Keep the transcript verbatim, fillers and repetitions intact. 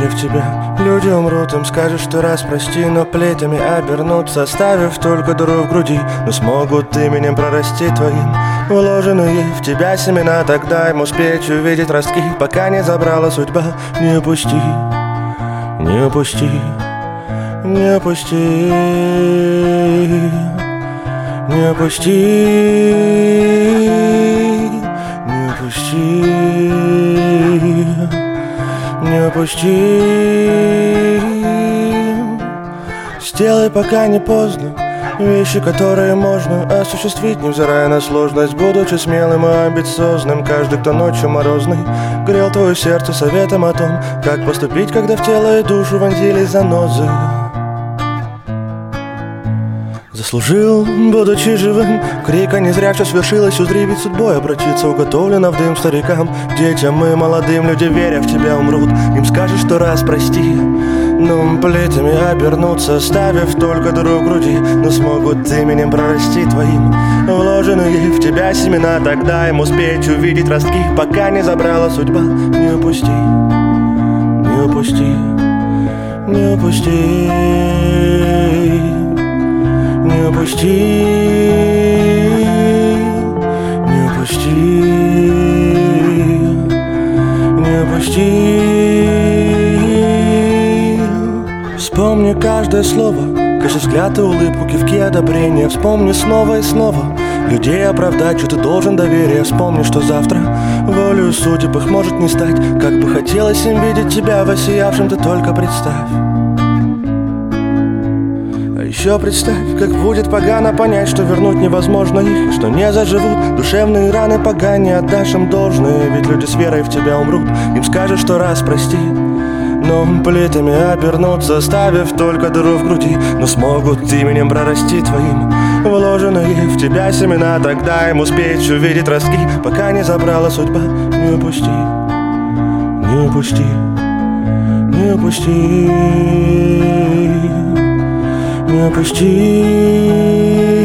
веря в тебя. Люди умрут, им скажешь, что раз прости, но плетями обернутся, оставив только дыру в груди. Но смогут именем прорасти твоим вложенные в тебя семена. Тогда им успеть увидеть ростки, пока не забрала судьба. Не упусти, не упусти, не упусти, не упусти, не упусти, не упусти. Сделай, пока не поздно, вещи, которые можно осуществить, невзирая на сложность, будучи смелым и амбициозным. Каждый, кто ночью морозной грел твое сердце советом о том, как поступить, когда в тело и душу вонзились занозы. Заслужил, будучи живым, крика не зря все свершилось. Узри, ведь судьбой обратиться уготовлено в дым старикам, детям и молодым. Люди, веря в тебя, умрут, им скажешь, что раз прости, но плетями обернутся, оставив только дыру в груди. Но смогут именем прорасти твоим вложенные в тебя семена. Тогда им успеть увидеть ростки, пока не забрала судьба. Не упусти, не упусти, не упусти, не упусти, не упусти, не упусти. Вспомни каждое слово, каждый взгляд и улыбку, кивки одобрения. Вспомни снова и снова людей оправдать, что ты должен доверие. Вспомни, что завтра волею судеб их может не стать. Как бы хотелось им видеть тебя воссиявшим, ты только представь. Еще представь, как будет погано понять, что вернуть невозможно их, что не заживут душевные раны, пока не отдашь им должное. Ведь люди с верой в тебя умрут, им скажешь, что раз прости, но плетями обернутся, оставив только дыру в груди. Но смогут именем прорасти твоим вложенные в тебя семена. Тогда им успеть увидеть ростки, пока не забрала судьба. Не упусти, не упусти, не упусти, не упусти.